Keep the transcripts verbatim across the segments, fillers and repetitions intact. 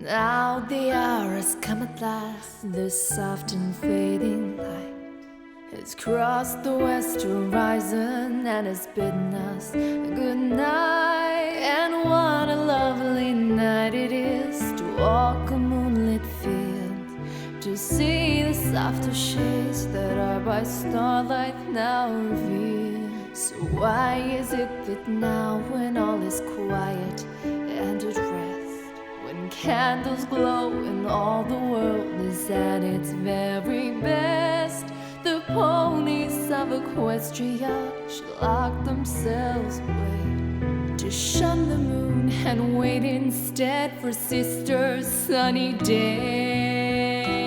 Now the hour has come at last. The soft and fading light has crossed the west horizon and has bidden us good night. And what a lovely night it is to walk a moonlit field, to see the softer shades that are by starlight now revealed. So why is it that now, when all is quiet and at rest, when candles glow and all the world is at its very best, the ponies of Equestria should lock themselves away, to shun the moon and wait instead for sister's sunny day?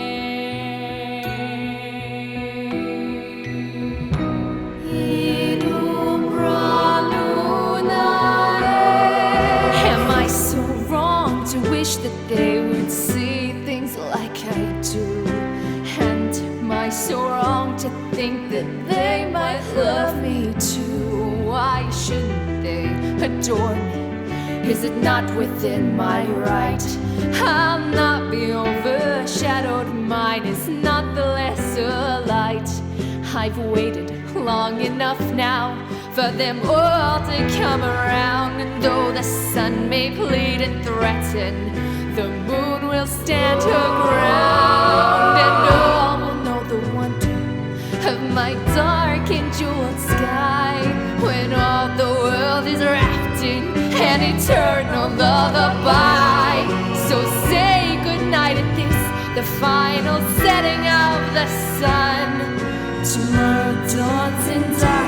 That they would see things like I do, and am I so wrong to think that they might love me too? Why shouldn't they adore me? Is it not within my right? I'll not be overshadowed, mine is not the lesser light. I've waited long enough now for them all to come around, and though the sun may plead and threaten, the moon will stand her ground, and all will know the wonder of my dark and jeweled sky, when all the world is wrapped in an eternal lullaby. So say goodnight at this, the final setting of the sun. Tomorrow dawns in dark.